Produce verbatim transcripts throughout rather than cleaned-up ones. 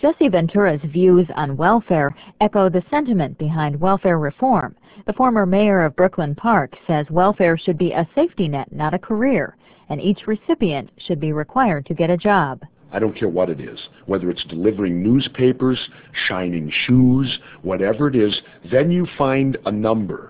Jesse Ventura's views on welfare echo the sentiment behind welfare reform. The former mayor of Brooklyn Park says welfare should be a safety net, not a career, and each recipient should be required to get a job. I don't care what it is, whether it's delivering newspapers, shining shoes, whatever it is, then you find a number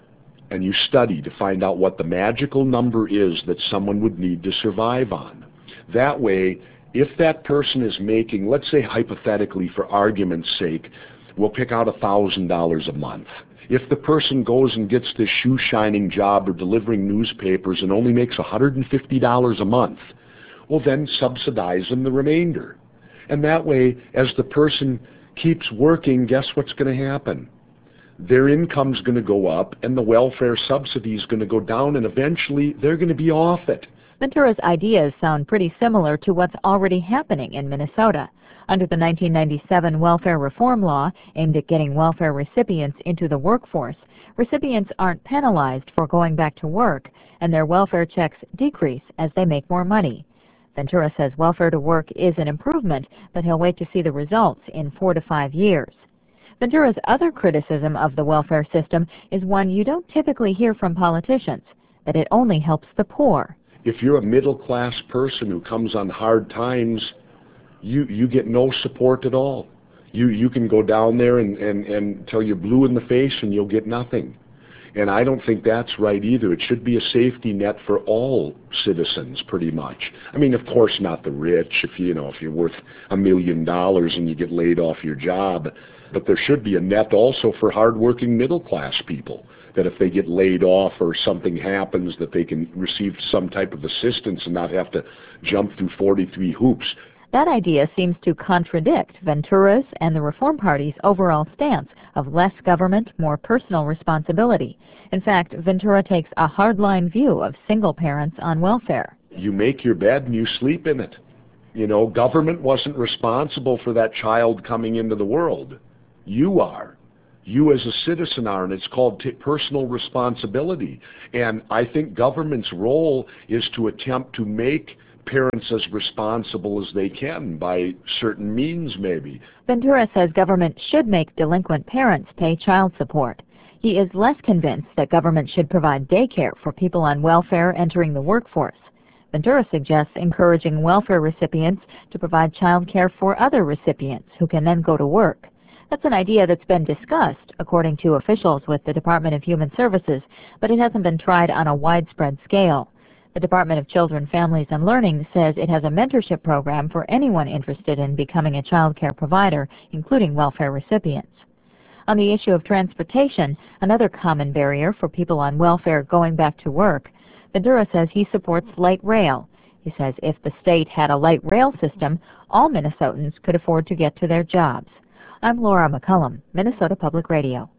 and you study to find out what the magical number is that someone would need to survive on. That way, if that person is making, let's say hypothetically for argument's sake, we'll pick out one thousand dollars a month. If the person goes and gets this shoe shining job or delivering newspapers and only makes one hundred fifty dollars a month, well then subsidize them the remainder. And that way, as the person keeps working, guess what's going to happen? Their income's going to go up and the welfare subsidy is going to go down, and eventually they're going to be off it. Ventura's ideas sound pretty similar to what's already happening in Minnesota. Under the nineteen ninety-seven welfare reform law aimed at getting welfare recipients into the workforce, recipients aren't penalized for going back to work, and their welfare checks decrease as they make more money. Ventura says welfare to work is an improvement, but he'll wait to see the results in four to five years. Ventura's other criticism of the welfare system is one you don't typically hear from politicians, that it only helps the poor. If you're a middle-class person who comes on hard times, you you get no support at all. You you can go down there and, and, and till you're blue in the face and you'll get nothing. And I don't think that's right either. It should be a safety net for all citizens, pretty much. I mean, of course not the rich, if you know, if you're worth a million dollars and you get laid off your job. But there should be a net also for hardworking middle-class people, that if they get laid off or something happens, that they can receive some type of assistance and not have to jump through forty-three hoops. That idea seems to contradict Ventura's and the Reform Party's overall stance of less government, more personal responsibility. In fact, Ventura takes a hardline view of single parents on welfare. You make your bed and you sleep in it. You know, government wasn't responsible for that child coming into the world. You are. You as a citizen are, and it's called t personal responsibility. And I think government's role is to attempt to make parents as responsible as they can by certain means, maybe. Ventura says government should make delinquent parents pay child support. He is less convinced that government should provide daycare for people on welfare entering the workforce. Ventura suggests encouraging welfare recipients to provide child care for other recipients who can then go to work. That's an idea that's been discussed, according to officials with the Department of Human Services, but it hasn't been tried on a widespread scale. The Department of Children, Families, and Learning says it has a mentorship program for anyone interested in becoming a child care provider, including welfare recipients. On the issue of transportation, another common barrier for people on welfare going back to work, Ventura says he supports light rail. He says if the state had a light rail system, all Minnesotans could afford to get to their jobs. I'm Laura McCullum, Minnesota Public Radio.